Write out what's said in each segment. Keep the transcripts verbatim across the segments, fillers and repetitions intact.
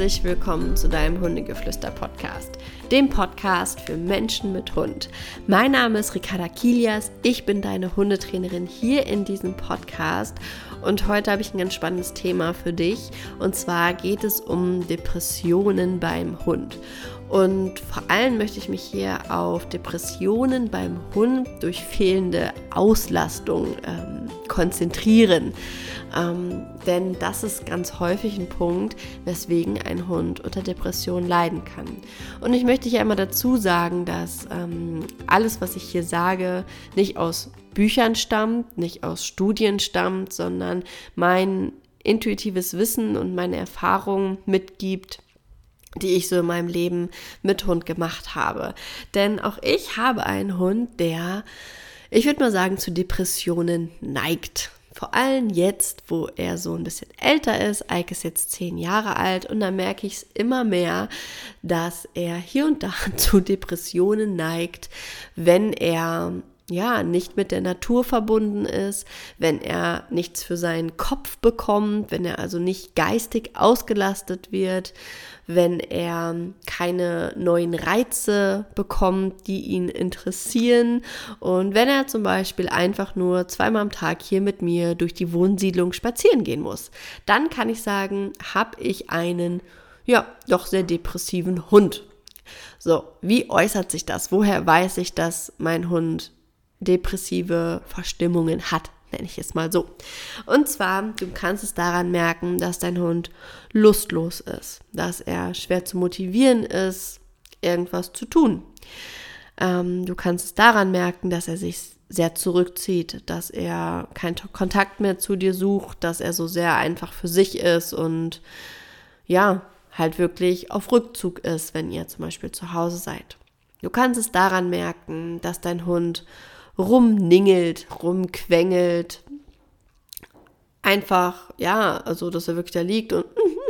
herzlich willkommen zu deinem Hundegeflüster-Podcast, dem Podcast für Menschen mit Hund. Mein Name ist Ricarda Kilias, ich bin deine Hundetrainerin hier in diesem Podcast und heute habe ich ein ganz spannendes Thema für dich und zwar geht es um Depressionen beim Hund. Und vor allem möchte ich mich hier auf Depressionen beim Hund durch fehlende Auslastung ähm, konzentrieren. Ähm, denn das ist ganz häufig ein Punkt, weswegen ein Hund unter Depression leiden kann. Und ich möchte hier einmal dazu sagen, dass ähm, alles, was ich hier sage, nicht aus Büchern stammt, nicht aus Studien stammt, sondern mein intuitives Wissen und meine Erfahrungen mitgibt, die ich so in meinem Leben mit Hund gemacht habe. Denn auch ich habe einen Hund, der, ich würde mal sagen, zu Depressionen neigt. Vor allem jetzt, wo er so ein bisschen älter ist. Ike ist jetzt zehn Jahre alt und da merke ich es immer mehr, dass er hier und da zu Depressionen neigt, wenn er ja, nicht mit der Natur verbunden ist, wenn er nichts für seinen Kopf bekommt, wenn er also nicht geistig ausgelastet wird, wenn er keine neuen Reize bekommt, die ihn interessieren und wenn er zum Beispiel einfach nur zweimal am Tag hier mit mir durch die Wohnsiedlung spazieren gehen muss. Dann kann ich sagen, habe ich einen, ja, doch sehr depressiven Hund. So, wie äußert sich das? Woher weiß ich, dass mein Hund depressive Verstimmungen hat, nenne ich es mal so. Und zwar, du kannst es daran merken, dass dein Hund lustlos ist, dass er schwer zu motivieren ist, irgendwas zu tun. Ähm, du kannst es daran merken, dass er sich sehr zurückzieht, dass er keinen Kontakt mehr zu dir sucht, dass er so sehr einfach für sich ist und ja, halt wirklich auf Rückzug ist, wenn ihr zum Beispiel zu Hause seid. Du kannst es daran merken, dass dein Hund rumningelt, rumquengelt, einfach, ja, also dass er wirklich da liegt und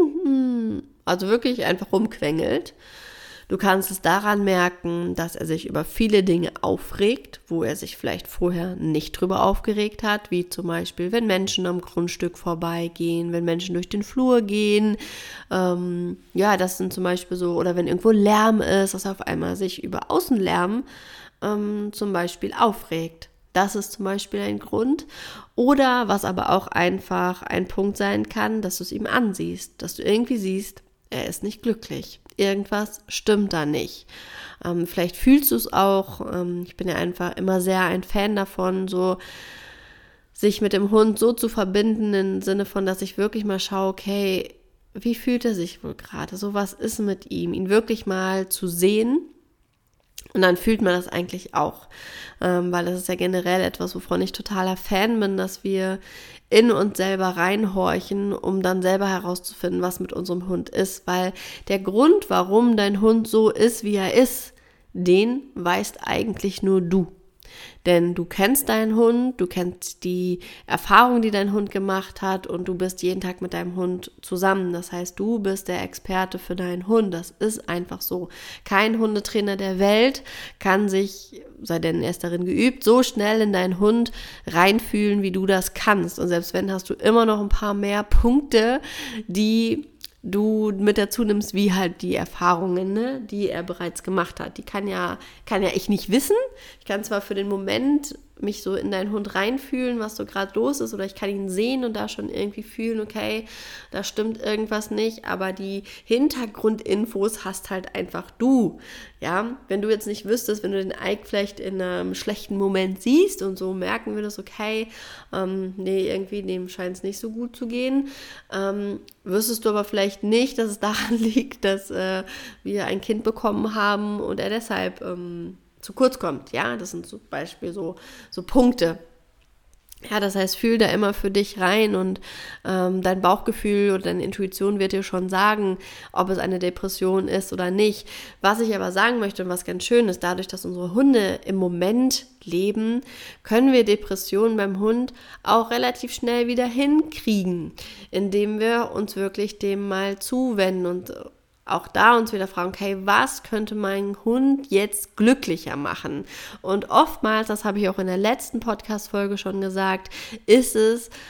also wirklich einfach rumquengelt. Du kannst es daran merken, dass er sich über viele Dinge aufregt, wo er sich vielleicht vorher nicht drüber aufgeregt hat, wie zum Beispiel, wenn Menschen am Grundstück vorbeigehen, wenn Menschen durch den Flur gehen, ähm, ja, das sind zum Beispiel so, oder wenn irgendwo Lärm ist, dass er auf einmal sich über Außenlärm ähm, zum Beispiel aufregt. Das ist zum Beispiel ein Grund. Oder was aber auch einfach ein Punkt sein kann, dass du es ihm ansiehst, dass du irgendwie siehst, er ist nicht glücklich. Irgendwas stimmt da nicht. Ähm, vielleicht fühlst du es auch. Ähm, ich bin ja einfach immer sehr ein Fan davon, so sich mit dem Hund so zu verbinden, im Sinne von, dass ich wirklich mal schaue, okay, wie fühlt er sich wohl gerade? So, was ist mit ihm? Ihn wirklich mal zu sehen. Und dann fühlt man das eigentlich auch, ähm, weil das ist ja generell etwas, wovon ich totaler Fan bin, dass wir in uns selber reinhorchen, um dann selber herauszufinden, was mit unserem Hund ist. Weil der Grund, warum dein Hund so ist, wie er ist, den weißt eigentlich nur du. Denn du kennst deinen Hund, du kennst die Erfahrung, die dein Hund gemacht hat und du bist jeden Tag mit deinem Hund zusammen. Das heißt, du bist der Experte für deinen Hund. Das ist einfach so. Kein Hundetrainer der Welt kann sich, sei denn er ist darin geübt, so schnell in deinen Hund reinfühlen, wie du das kannst. Und selbst wenn, hast du immer noch ein paar mehr Punkte, die du mit dazu nimmst, wie halt die Erfahrungen, ne, die er bereits gemacht hat. Die kann ja, kann ja ich nicht wissen. Ich kann zwar für den Moment mich so in deinen Hund reinfühlen, was so gerade los ist, oder ich kann ihn sehen und da schon irgendwie fühlen, okay, da stimmt irgendwas nicht, aber die Hintergrundinfos hast halt einfach du, ja, wenn du jetzt nicht wüsstest, wenn du den Ike vielleicht in einem schlechten Moment siehst und so merken würdest, okay, ähm, nee, irgendwie dem scheint es nicht so gut zu gehen, ähm, wüsstest du aber vielleicht nicht, dass es daran liegt, dass äh, wir ein Kind bekommen haben und er deshalb ähm, zu kurz kommt, ja, das sind zum Beispiel so, so Punkte. Ja, das heißt, fühl da immer für dich rein und ähm, dein Bauchgefühl oder deine Intuition wird dir schon sagen, ob es eine Depression ist oder nicht. Was ich aber sagen möchte und was ganz schön ist, dadurch, dass unsere Hunde im Moment leben, können wir Depressionen beim Hund auch relativ schnell wieder hinkriegen, indem wir uns wirklich dem mal zuwenden und auch da uns wieder fragen, okay, was könnte mein Hund jetzt glücklicher machen? Und oftmals, das habe ich auch in der letzten Podcast-Folge schon gesagt, ist es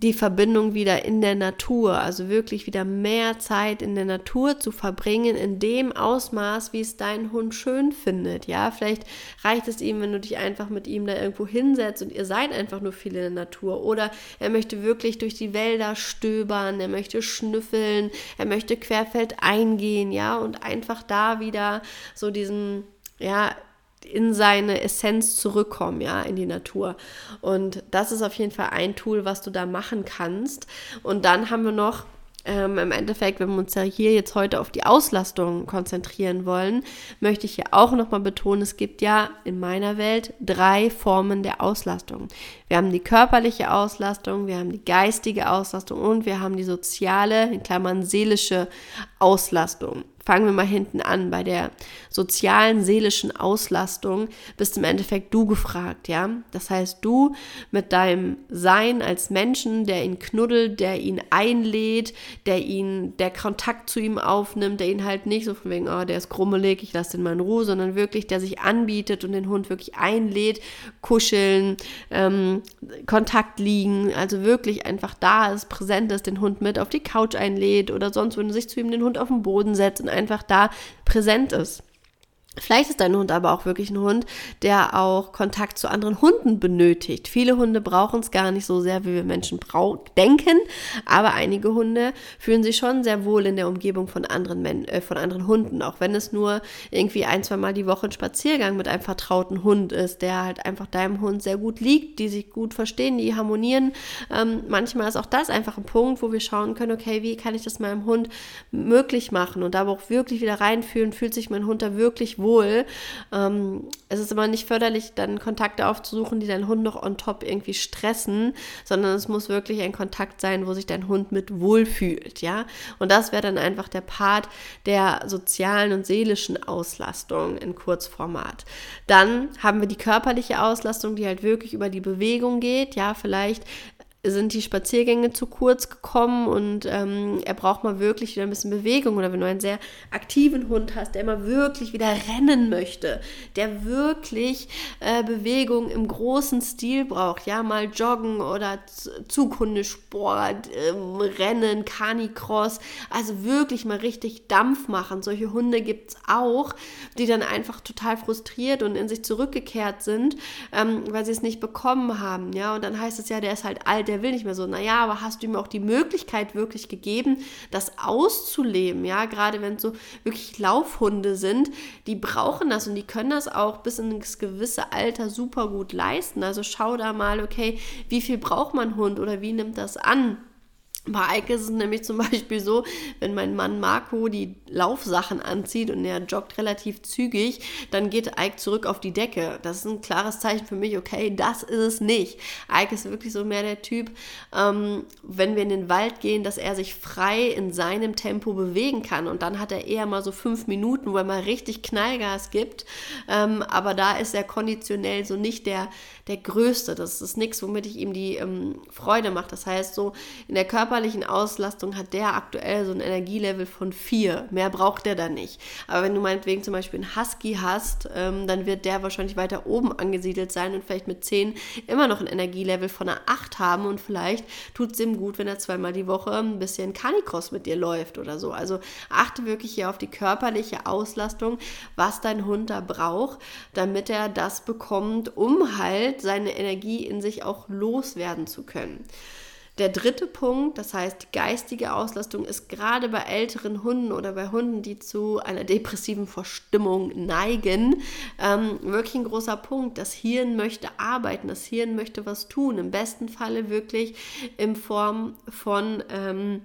die Verbindung wieder in der Natur, also wirklich wieder mehr Zeit in der Natur zu verbringen, in dem Ausmaß, wie es dein Hund schön findet, ja, vielleicht reicht es ihm, wenn du dich einfach mit ihm da irgendwo hinsetzt und ihr seid einfach nur viel in der Natur, oder er möchte wirklich durch die Wälder stöbern, er möchte schnüffeln, er möchte querfeldein gehen, ja, und einfach da wieder so diesen, ja, in seine Essenz zurückkommen, ja, in die Natur. Und das ist auf jeden Fall ein Tool, was du da machen kannst. Und dann haben wir noch ähm, im Endeffekt, wenn wir uns ja hier jetzt heute auf die Auslastung konzentrieren wollen, möchte ich hier auch nochmal betonen, es gibt ja in meiner Welt drei Formen der Auslastung. Wir haben die körperliche Auslastung, wir haben die geistige Auslastung und wir haben die soziale, in Klammern seelische Auslastung. Fangen wir mal hinten an. Bei der sozialen, seelischen Auslastung bist im Endeffekt du gefragt, ja. Das heißt, du mit deinem Sein als Menschen, der ihn knuddelt, der ihn einlädt, der ihn, der Kontakt zu ihm aufnimmt, der ihn halt nicht so von wegen, oh, der ist grummelig, ich lasse den mal in Ruhe, sondern wirklich, der sich anbietet und den Hund wirklich einlädt, kuscheln, ähm, Kontakt liegen, also wirklich einfach da ist, präsent ist, den Hund mit auf die Couch einlädt oder sonst, wenn du sich zu ihm den Hund auf den Boden setzt und einfach da präsent ist. Vielleicht ist dein Hund aber auch wirklich ein Hund, der auch Kontakt zu anderen Hunden benötigt. Viele Hunde brauchen es gar nicht so sehr, wie wir Menschen brau- denken, aber einige Hunde fühlen sich schon sehr wohl in der Umgebung von anderen, Men- äh, von anderen Hunden, auch wenn es nur irgendwie ein, zwei Mal die Woche ein Spaziergang mit einem vertrauten Hund ist, der halt einfach deinem Hund sehr gut liegt, die sich gut verstehen, die harmonieren. Ähm, manchmal ist auch das einfach ein Punkt, wo wir schauen können, okay, wie kann ich das meinem Hund möglich machen und da aber auch wirklich wieder reinfühlen, fühlt sich mein Hund da wirklich wohl. Ähm, es ist immer nicht förderlich, dann Kontakte aufzusuchen, die deinen Hund noch on top irgendwie stressen, sondern es muss wirklich ein Kontakt sein, wo sich dein Hund mit wohlfühlt, ja. Und das wäre dann einfach der Part der sozialen und seelischen Auslastung in Kurzformat. Dann haben wir die körperliche Auslastung, die halt wirklich über die Bewegung geht, ja, vielleicht sind die Spaziergänge zu kurz gekommen und ähm, er braucht mal wirklich wieder ein bisschen Bewegung, oder wenn du einen sehr aktiven Hund hast, der immer wirklich wieder rennen möchte, der wirklich äh, Bewegung im großen Stil braucht, ja, mal joggen oder Zughundesport, ähm, Rennen, Canicross, also wirklich mal richtig Dampf machen. Solche Hunde gibt es auch, die dann einfach total frustriert und in sich zurückgekehrt sind, ähm, weil sie es nicht bekommen haben, ja, und dann heißt es ja, der ist halt alt, der will nicht mehr so. Naja, aber hast du ihm auch die Möglichkeit wirklich gegeben, das auszuleben, ja, gerade wenn es so wirklich Laufhunde sind, die brauchen das und die können das auch bis in das gewisse Alter super gut leisten. Also schau da mal, okay, wie viel braucht man Hund oder wie nimmt das an? Bei Eike ist es nämlich zum Beispiel so, wenn mein Mann Marco die Laufsachen anzieht und er joggt relativ zügig, dann geht Eike zurück auf die Decke. Das ist ein klares Zeichen für mich, okay, das ist es nicht. Eike ist wirklich so mehr der Typ, ähm, wenn wir in den Wald gehen, dass er sich frei in seinem Tempo bewegen kann, und dann hat er eher mal so fünf Minuten, wo er mal richtig Knallgas gibt, ähm, aber da ist er konditionell so nicht der, der Größte. Das ist nichts, womit ich ihm die ähm, Freude mache. Das heißt, so in der Körper körperlichen Auslastung hat der aktuell so ein Energielevel von vier. Mehr braucht der da nicht. Aber wenn du meinetwegen zum Beispiel einen Husky hast, ähm, dann wird der wahrscheinlich weiter oben angesiedelt sein und vielleicht mit zehn immer noch ein Energielevel von einer acht haben, und vielleicht tut es ihm gut, wenn er zweimal die Woche ein bisschen Canicross mit dir läuft oder so. Also achte wirklich hier auf die körperliche Auslastung, was dein Hund da braucht, damit er das bekommt, um halt seine Energie in sich auch loswerden zu können. Der dritte Punkt, das heißt die geistige Auslastung, ist gerade bei älteren Hunden oder bei Hunden, die zu einer depressiven Verstimmung neigen, ähm, wirklich ein großer Punkt. Das Hirn möchte arbeiten, das Hirn möchte was tun, im besten Falle wirklich in Form von ähm,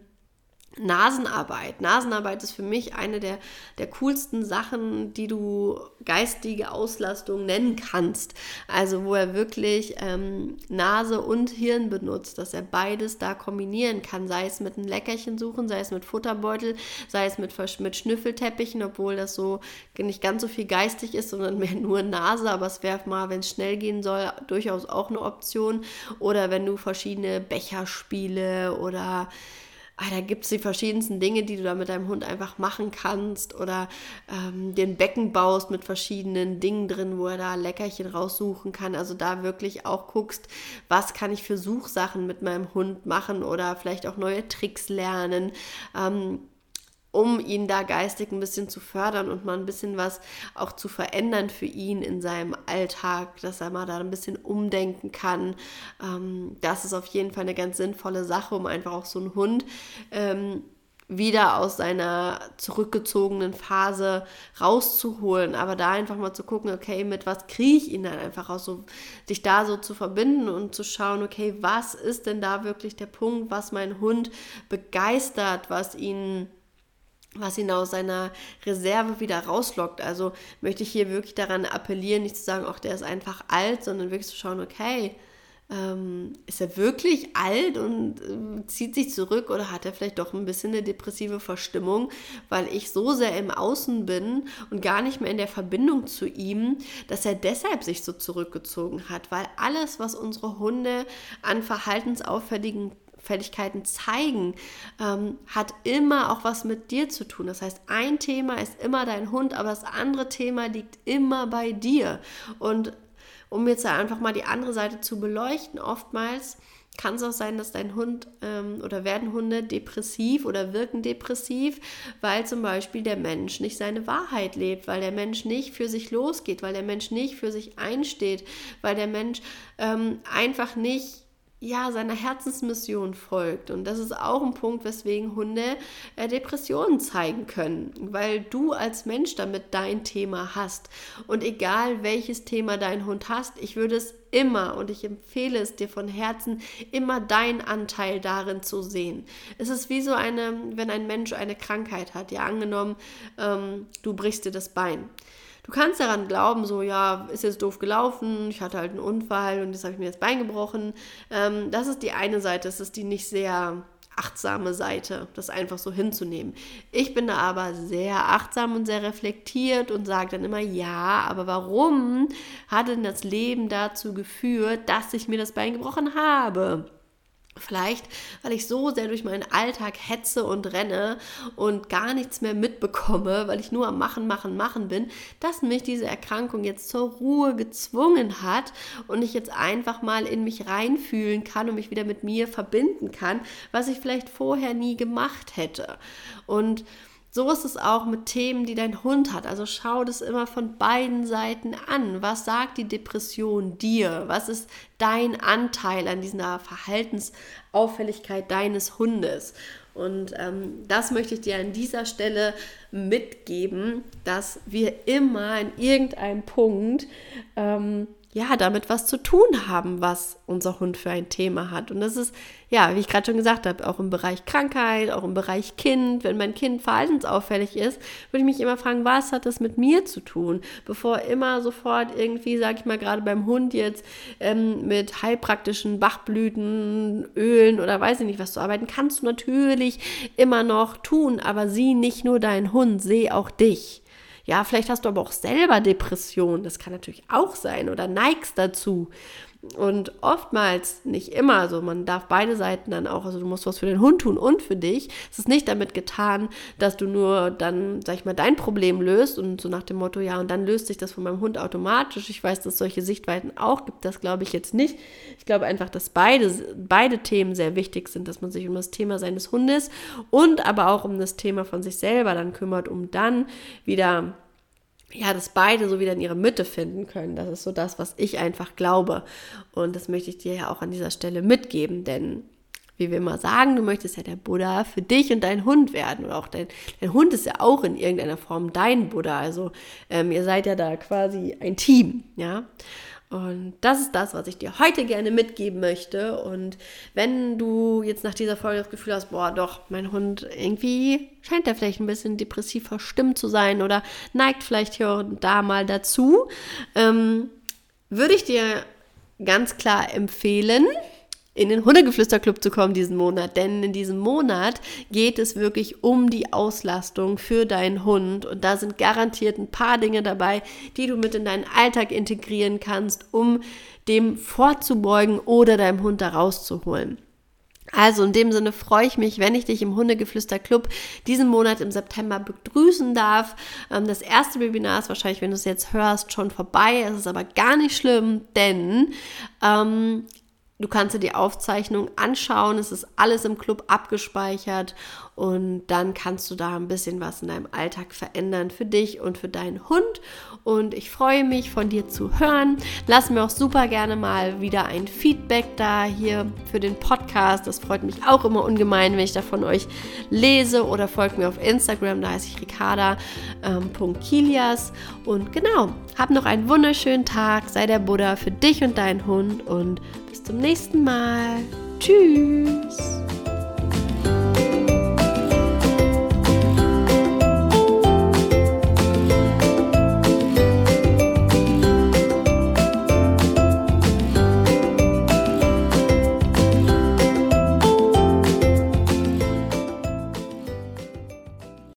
Nasenarbeit. Nasenarbeit ist für mich eine der, der coolsten Sachen, die du geistige Auslastung nennen kannst. Also wo er wirklich ähm, Nase und Hirn benutzt, dass er beides da kombinieren kann, sei es mit einem Leckerchen suchen, sei es mit Futterbeutel, sei es mit, mit Schnüffelteppichen, obwohl das so nicht ganz so viel geistig ist, sondern mehr nur Nase, aber es wäre mal, wenn es schnell gehen soll, durchaus auch eine Option. Oder wenn du verschiedene Becherspiele oder ah, da gibt es die verschiedensten Dinge, die du da mit deinem Hund einfach machen kannst oder ähm, den Becken baust mit verschiedenen Dingen drin, wo er da Leckerchen raussuchen kann. Also da wirklich auch guckst, was kann ich für Suchsachen mit meinem Hund machen oder vielleicht auch neue Tricks lernen, ähm, um ihn da geistig ein bisschen zu fördern und mal ein bisschen was auch zu verändern für ihn in seinem Alltag, dass er mal da ein bisschen umdenken kann. Ähm, das ist auf jeden Fall eine ganz sinnvolle Sache, um einfach auch so einen Hund ähm, wieder aus seiner zurückgezogenen Phase rauszuholen, aber da einfach mal zu gucken, okay, mit was kriege ich ihn dann einfach raus, so, dich da so zu verbinden und zu schauen, okay, was ist denn da wirklich der Punkt, was meinen Hund begeistert, was ihn was ihn aus seiner Reserve wieder rauslockt. Also möchte ich hier wirklich daran appellieren, nicht zu sagen, ach, der ist einfach alt, sondern wirklich zu schauen, okay, ähm, ist er wirklich alt und äh, zieht sich zurück oder hat er vielleicht doch ein bisschen eine depressive Verstimmung, weil ich so sehr im Außen bin und gar nicht mehr in der Verbindung zu ihm, dass er deshalb sich so zurückgezogen hat, weil alles, was unsere Hunde an verhaltensauffälligen Fähigkeiten zeigen, ähm, hat immer auch was mit dir zu tun. Das heißt, ein Thema ist immer dein Hund, aber das andere Thema liegt immer bei dir. Und um jetzt einfach mal die andere Seite zu beleuchten, oftmals kann es auch sein, dass dein Hund ähm, oder werden Hunde depressiv oder wirken depressiv, weil zum Beispiel der Mensch nicht seine Wahrheit lebt, weil der Mensch nicht für sich losgeht, weil der Mensch nicht für sich einsteht, weil der Mensch ähm, einfach nicht ja, seiner Herzensmission folgt. Und das ist auch ein Punkt, weswegen Hunde äh, Depressionen zeigen können, weil du als Mensch damit dein Thema hast. Und egal welches Thema dein Hund hast, ich würde es immer, und ich empfehle es dir von Herzen, immer deinen Anteil darin zu sehen. Es ist wie so eine, wenn ein Mensch eine Krankheit hat, ja, angenommen, ähm, du brichst dir das Bein. Du kannst daran glauben, so, ja, ist jetzt doof gelaufen, ich hatte halt einen Unfall und jetzt habe ich mir das Bein gebrochen. Ähm, das ist die eine Seite, das ist die nicht sehr achtsame Seite, das einfach so hinzunehmen. Ich bin da aber sehr achtsam und sehr reflektiert und sage dann immer, ja, aber warum hat denn das Leben dazu geführt, dass ich mir das Bein gebrochen habe? Vielleicht, weil ich so sehr durch meinen Alltag hetze und renne und gar nichts mehr mitbekomme, weil ich nur am Machen, Machen, Machen bin, dass mich diese Erkrankung jetzt zur Ruhe gezwungen hat und ich jetzt einfach mal in mich reinfühlen kann und mich wieder mit mir verbinden kann, was ich vielleicht vorher nie gemacht hätte. Und so ist es auch mit Themen, die dein Hund hat. Also schau das immer von beiden Seiten an. Was sagt die Depression dir? Was ist dein Anteil an dieser Verhaltensauffälligkeit deines Hundes? Und ähm, das möchte ich dir an dieser Stelle mitgeben, dass wir immer in irgendeinem Punkt ähm, ja, damit was zu tun haben, was unser Hund für ein Thema hat. Und das ist, ja, wie ich gerade schon gesagt habe, auch im Bereich Krankheit, auch im Bereich Kind. Wenn mein Kind verhaltensauffällig ist, würde ich mich immer fragen, was hat das mit mir zu tun? Bevor immer sofort irgendwie, sage ich mal, gerade beim Hund jetzt ähm, mit heilpraktischen Bachblüten, Ölen oder weiß ich nicht was zu arbeiten, kannst du natürlich immer noch tun, aber sieh nicht nur deinen Hund, seh auch dich. Ja, vielleicht hast du aber auch selber Depressionen, das kann natürlich auch sein oder neigst dazu. Und oftmals, nicht immer, also man darf beide Seiten dann auch, also du musst was für den Hund tun und für dich. Es ist nicht damit getan, dass du nur dann, sag ich mal, dein Problem löst und so nach dem Motto, ja, und dann löst sich das von meinem Hund automatisch. Ich weiß, dass es solche Sichtweiten auch gibt, das glaube ich jetzt nicht. Ich glaube einfach, dass beide, beide Themen sehr wichtig sind, dass man sich um das Thema seines Hundes und aber auch um das Thema von sich selber dann kümmert, um dann wieder ja, dass beide so wieder in ihre Mitte finden können. Das ist so das, was ich einfach glaube. Und das möchte ich dir ja auch an dieser Stelle mitgeben, denn wie wir immer sagen, du möchtest ja der Buddha für dich und deinen Hund werden. Und auch dein, dein Hund ist ja auch in irgendeiner Form dein Buddha. Also ähm, ihr seid ja da quasi ein Team, ja. Und das ist das, was ich dir heute gerne mitgeben möchte. Und wenn du jetzt nach dieser Folge das Gefühl hast, boah, doch, mein Hund irgendwie scheint der vielleicht ein bisschen depressiv verstimmt zu sein oder neigt vielleicht hier und da mal dazu, ähm, würde ich dir ganz klar empfehlen, in den Hundegeflüster-Club zu kommen diesen Monat, denn in diesem Monat geht es wirklich um die Auslastung für deinen Hund und da sind garantiert ein paar Dinge dabei, die du mit in deinen Alltag integrieren kannst, um dem vorzubeugen oder deinem Hund da rauszuholen. Also in dem Sinne freue ich mich, wenn ich dich im Hundegeflüster-Club diesen Monat im September begrüßen darf. Das erste Webinar ist wahrscheinlich, wenn du es jetzt hörst, schon vorbei. Es ist aber gar nicht schlimm, denn ähm, du kannst dir die Aufzeichnung anschauen. Es ist alles im Club abgespeichert und dann kannst du da ein bisschen was in deinem Alltag verändern für dich und für deinen Hund. Und ich freue mich, von dir zu hören. Lass mir auch super gerne mal wieder ein Feedback da hier für den Podcast. Das freut mich auch immer ungemein, wenn ich da von euch lese, oder folgt mir auf Instagram, da heiße ich ricarda punkt kilias. Und genau, hab noch einen wunderschönen Tag. Sei der Buddha für dich und deinen Hund und bis zum nächsten Mal. Tschüss.